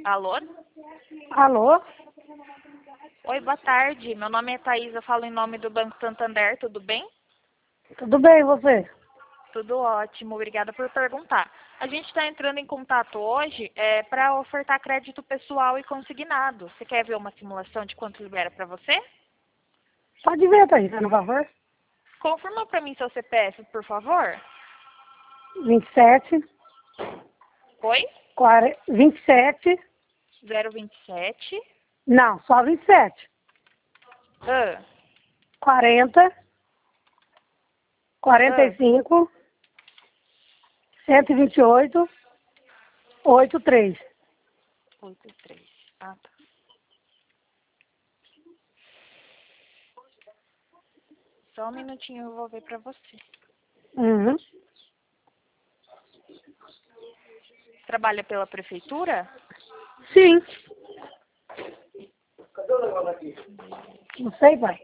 Alô? Alô? Oi, boa tarde. Meu nome é Thaís, eu falo em nome do Banco Santander, tudo bem? Tudo bem, e você? Tudo ótimo, obrigada por perguntar. A gente está entrando em contato hoje para ofertar crédito pessoal e consignado. Você quer ver uma simulação de quanto libera para você? Pode ver, Thaís, por favor. Confirma para mim seu CPF, por favor. 27, Oi? 27, 027. não, só 27. Ah, 40, 45, 128, 83. 83. Ah, tá. Só um minutinho, eu vou ver para você. Uhum. Trabalha pela prefeitura? Sim. Cadê o negócio aqui? Não sei, pai.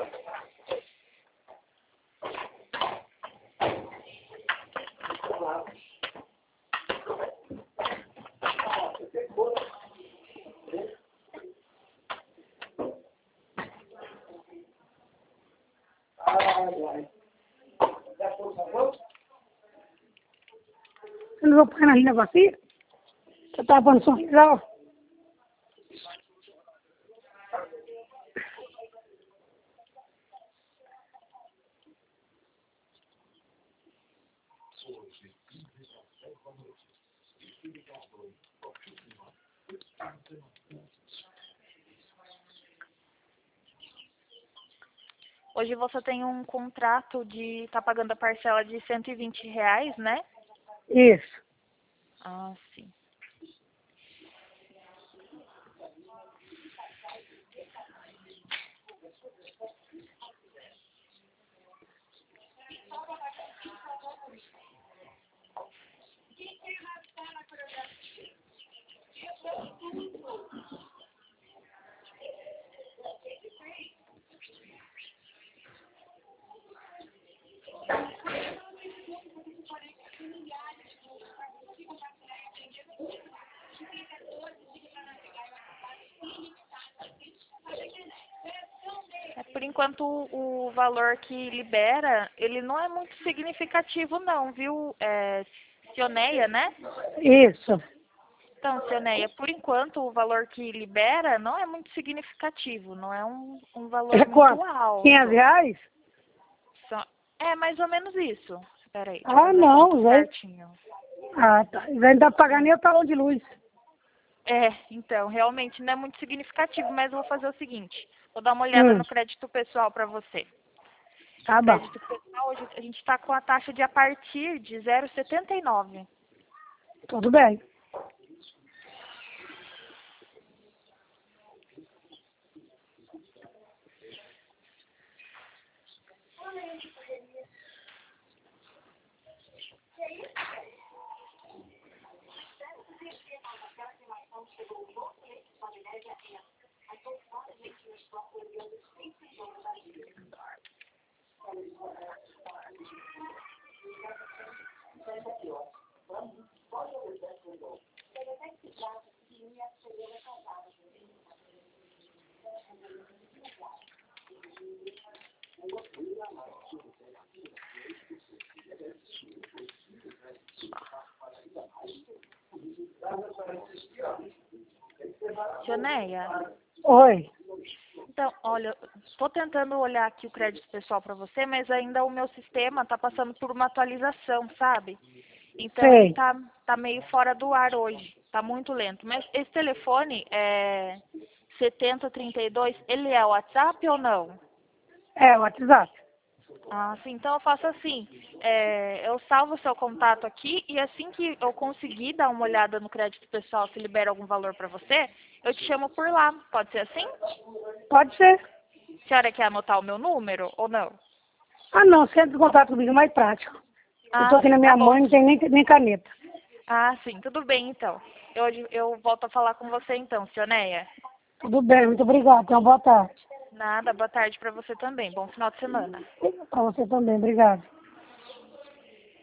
Você não vai pôr na linha vazia? Você tá pondo sorrisal? Hoje você tem um contrato de tá pagando a parcela de R$ 120, né? Isso. Ah, sim. Por enquanto, o valor que libera, ele não é muito significativo não, viu? Cioneia, né? Isso. Então, Cioneia, por enquanto, o valor que libera não é muito significativo, não é um valor É muito quanto? alto. R$ 500? É mais ou menos isso. Espera aí, deixa eu Ah, fazer a conta não, velho. certinho. Ah, tá. Ainda pagar nem o talão de luz. Então, realmente não é muito significativo, mas eu vou fazer o seguinte. Vou dar uma olhada Hum, no crédito pessoal para você. tá bom. Crédito pessoal, hoje a gente está com a taxa de a partir de 0,79. Tudo bem. Cioneia, Oi. então, olha, estou tentando olhar aqui o crédito pessoal para você, mas ainda o meu sistema está passando por uma atualização, sabe? Então ele Sei. tá meio fora do ar hoje, tá muito lento. Mas esse telefone 7032, ele é o WhatsApp ou não? É, o WhatsApp. Ah, sim, então eu faço assim, eu salvo o seu contato aqui e assim que eu conseguir dar uma olhada no crédito pessoal, se libera algum valor para você, eu te chamo por lá. Pode ser assim? Pode ser. A senhora quer anotar o meu número ou não? Ah, não, se entra em contato comigo é mais prático. Eu tô Ah, aqui na sim, tá minha bom. mãe, não tem nem caneta. Ah, sim, tudo bem então. Eu volto a falar com você então, Cioneia. Tudo bem, muito obrigado. Então, boa tarde. Nada, boa tarde para você também. Bom final de semana. Para você também, obrigado.